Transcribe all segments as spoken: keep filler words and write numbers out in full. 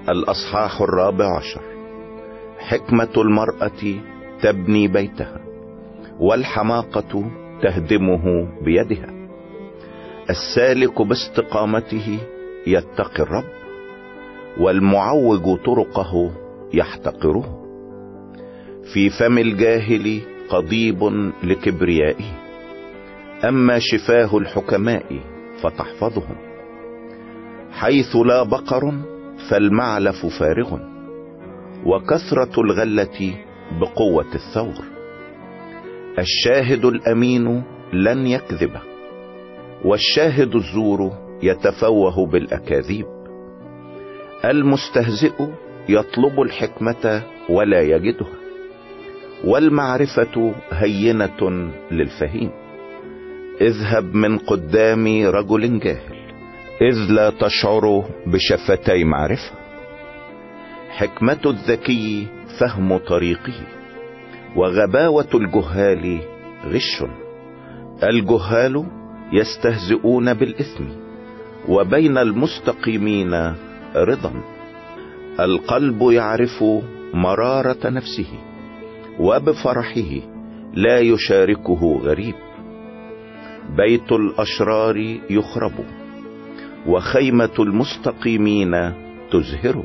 الأصحاح الرابع عشر. حكمة المرأة تبني بيتها، والحماقة تهدمه بيدها. السالك باستقامته يتقي الرب، والمعوج طرقه يحتقره. في فم الجاهل قضيب لكبريائه، أما شفاه الحكماء فتحفظهم. حيث لا بقر فالمعلف فارغ، وكثرة الغلة بقوة الثور. الشاهد الأمين لن يكذب، والشاهد الزور يتفوه بالأكاذيب. المستهزئ يطلب الحكمة ولا يجدها، والمعرفة هينة للفهيم. اذهب من قدام رجل جاهل، إذ لا تشعر بشفتي معرفة. حكمة الذكي فهم طريقه، وغباوة الجهال غش. الجهال يستهزئون بالإثم، وبين المستقيمين رضا. القلب يعرف مرارة نفسه، وبفرحه لا يشاركه غريب. بيت الأشرار يخرب، وخيمة المستقيمين تزهر.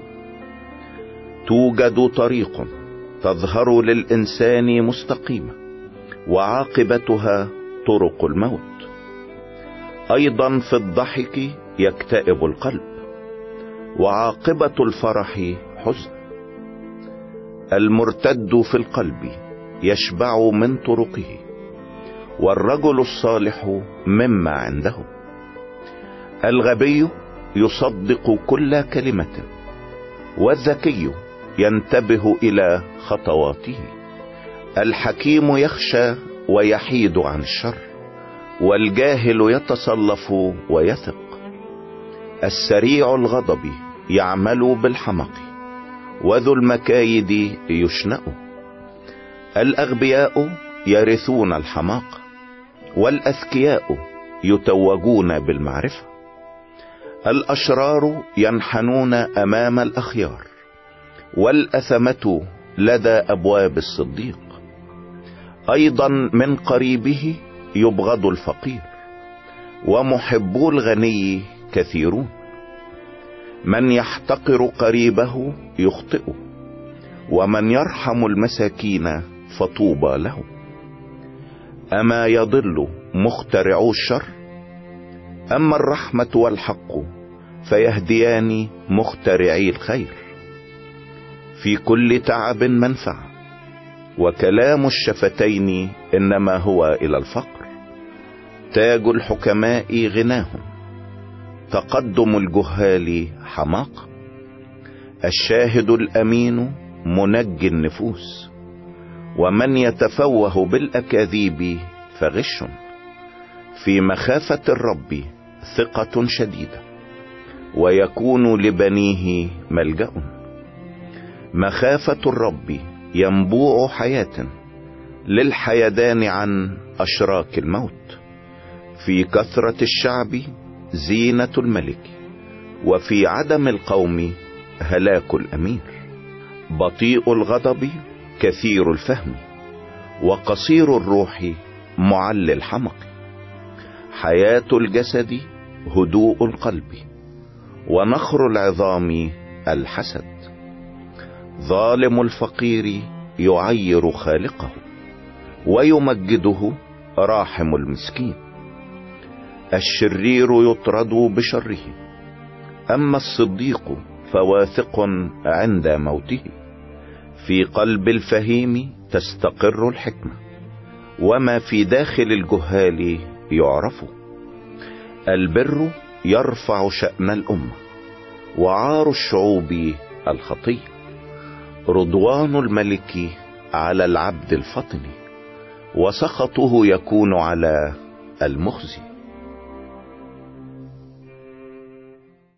توجد طريق تظهر للإنسان مستقيمة، وعاقبتها طرق الموت. أيضا في الضحك يكتئب القلب، وعاقبة الفرح حزن. المرتد في القلب يشبع من طرقه، والرجل الصالح مما عنده. الغبي يصدق كل كلمة، والذكي ينتبه إلى خطواته. الحكيم يخشى ويحيد عن الشر، والجاهل يتصلف ويثق. السريع الغضب يعمل بالحمق، وذو المكايد يشنأ. الأغبياء يرثون الحماقة، والأذكياء يتوجون بالمعرفة. الأشرار ينحنون أمام الأخيار، والأثمة لدى أبواب الصديق. أيضا من قريبه يبغض الفقير، ومحبو الغني كثيرون. من يحتقر قريبه يخطئ، ومن يرحم المساكين فطوبى له. أما يضل مخترعو الشر؟ أما الرحمة والحق فيهديان مخترعي الخير. في كل تعب منفعة، وكلام الشفتين إنما هو إلى الفقر. تاج الحكماء غناهم، تقدم الجهال حماقة. الشاهد الأمين منجي النفوس، ومن يتفوه بالأكاذيب فغش. في مخافة الرب ثقة شديدة، ويكون لبنيه ملجأ. مخافة الرب ينبوع حياة، للحيدان عن أشراك الموت. في كثرة الشعب زينة الملك، وفي عدم القوم هلاك الأمير. بطيء الغضب كثير الفهم، وقصير الروح معل الحمق. حياة الجسد هدوء القلب، ونخر العظام الحسد. ظالم الفقير يعير خالقه، ويمجده راحم المسكين. الشرير يطرد بشره، أما الصديق فواثق عند موته. في قلب الفهيم تستقر الحكمة، وما في داخل الجهال يعرف. البر يرفع شأن الأمة، وعار الشعوب الخطية. رضوان الملك على العبد الفطن، وسخطه يكون على المخزي.